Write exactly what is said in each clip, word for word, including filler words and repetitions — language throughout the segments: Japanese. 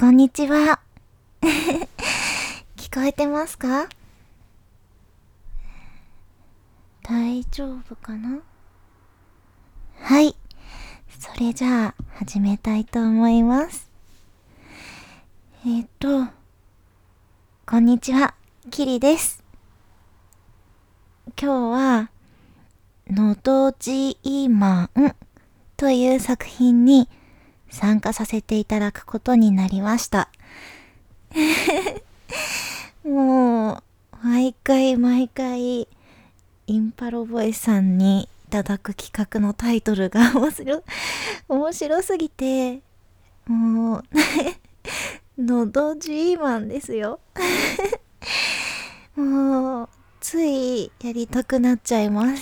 こんにちは。聞こえてますか？大丈夫かな？はい。それじゃあ、始めたいと思います。えーと、こんにちは。キリです。今日は、のど自慢という作品に参加させていただくことになりました。もう、毎回毎回、インパロボイスさんにいただく企画のタイトルが面白、面白すぎて、もう、のど自慢ですよ。もう、ついやりたくなっちゃいます。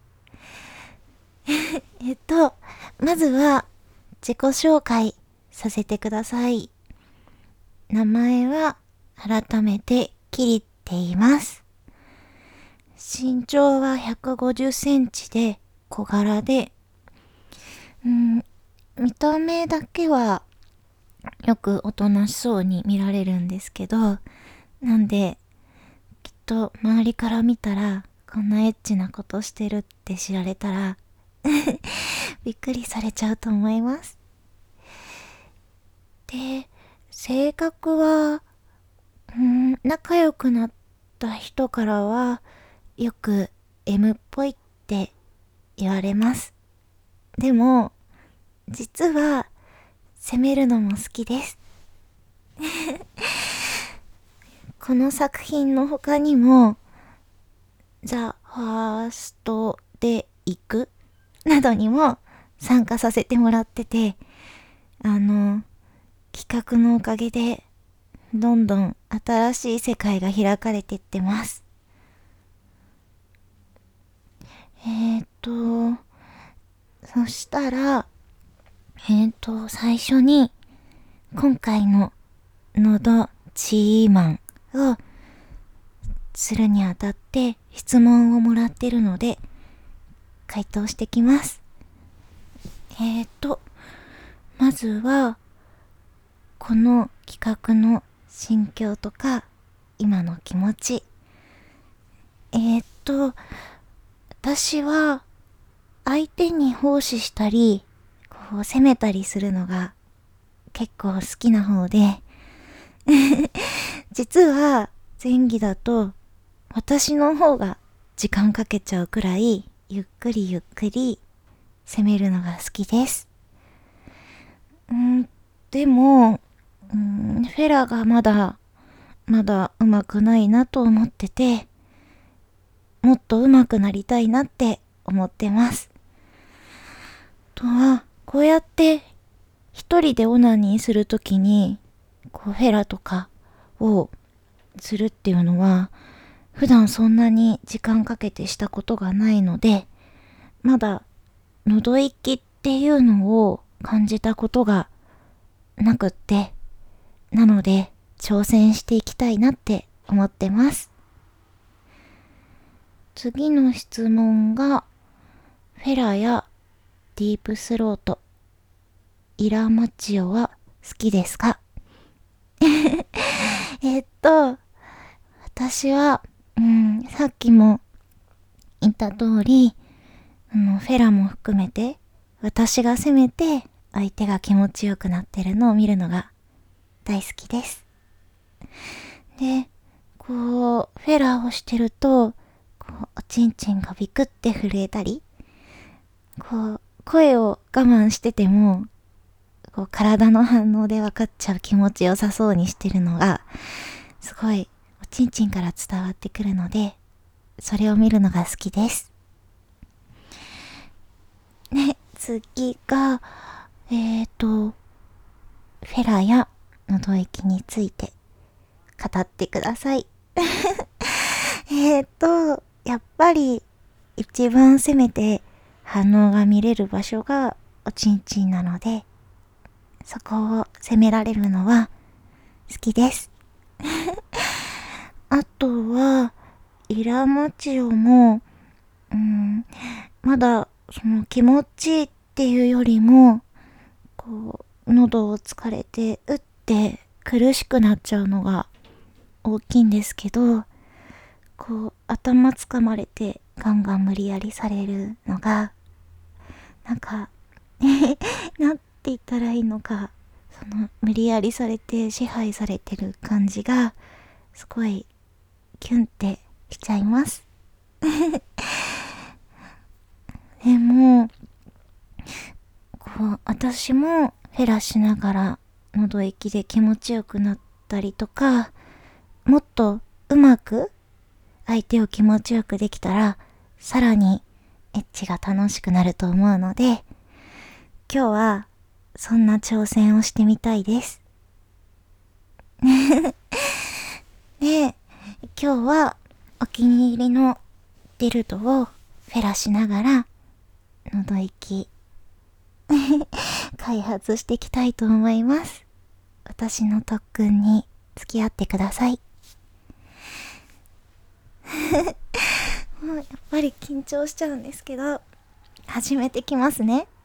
えっと、まずは、自己紹介させてください。名前は、改めて、キリって言います。身長はひゃくごじゅっセンチで小柄で、うん、見た目だけはよくおとなしそうに見られるんですけど、なんできっと周りから見たらこんなエッチなことしてるって知られたらびっくりされちゃうと思います。で、性格は、うん、仲良くなった人からはよく エム っぽいって言われます。でも、実は攻めるのも好きです。この作品の他にも、ザ・ファーストで行くなどにも参加させてもらってて、あの、企画のおかげで、どんどん新しい世界が開かれていってます。えーと、そしたら、えーと、最初に、今回ののど自慢をするにあたって質問をもらってるので、回答してきます。えーと、まずは、この企画の心境とか、今の気持ち。えーと、私は、相手に奉仕したり、こう責めたりするのが結構好きな方で、実は前儀だと、私の方が時間かけちゃうくらい、ゆっくりゆっくり攻めるのが好きです。うん、でも、うん、フェラがまだ、まだ上手くないなと思ってて、もっと上手くなりたいなって思ってます。とは、こうやって一人でオナニーするときに、こうフェラとかをするっていうのは、普段そんなに時間かけてしたことがないので、まだ喉息っていうのを感じたことがなくって、なので挑戦していきたいなって思ってます。次の質問が、フェラやディープスロート、イラマチオは好きですか？えっと、私は、うん、さっきも言った通り、あの、フェラも含めて、私が攻めて相手が気持ちよくなってるのを見るのが大好きです。で、こう、フェラをしてると、こう、おちんちんがビクって震えたり、こう、声を我慢してても、こう、体の反応で分かっちゃう気持ちよさそうにしてるのが、すごい、おちんちんから伝わってくるので、それを見るのが好きです。ね、次が、えーと、フェラや喉息について語ってください。えーと、やっぱり一番攻めて反応が見れる場所がおちんちんなので、そこを攻められるのは好きです。あとは、イラマチオも、うん、まだその気持ちっていうよりも、こう、喉を疲れて、うって苦しくなっちゃうのが大きいんですけど、こう頭つかまれてガンガン無理やりされるのがなんかなんて言ったらいいのか、その無理やりされて支配されてる感じがすごいキュンってしちゃいます。でもこう私もフェラしながら喉息で気持ちよくなったりとか、もっとうまく相手を気持ちよくできたらさらにエッチが楽しくなると思うので、今日はそんな挑戦をしてみたいです。で、今日はお気に入りのデルドをフェラしながら喉息開発していきたいと思います。私の特訓に付き合ってください。もうやっぱり緊張しちゃうんですけど、始めてきますね。